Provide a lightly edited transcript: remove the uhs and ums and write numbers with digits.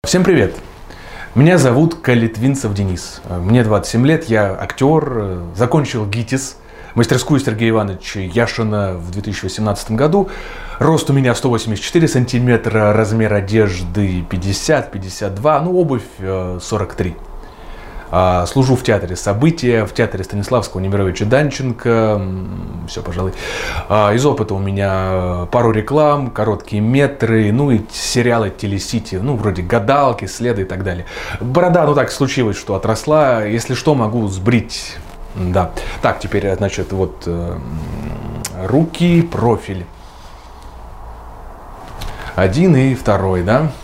Всем привет! Меня зовут Калитвинцев Денис. Мне 27 лет, я актер, закончил ГИТИС, мастерскую Сергея Ивановича Яшина в 2018 году. Рост у меня 184 сантиметра, размер одежды 50-52, ну обувь 43. Служу в театре «События», в театре Станиславского Немировича Данченко. Все, пожалуй. Из опыта у меня пару реклам, короткие метры, ну и сериалы телесити, ну вроде «Гадалки», «Следы» и так далее. Борода, ну так случилось, что отросла. Если что, могу сбрить. Да. Так, теперь, значит, вот руки, профиль. Один и второй, да?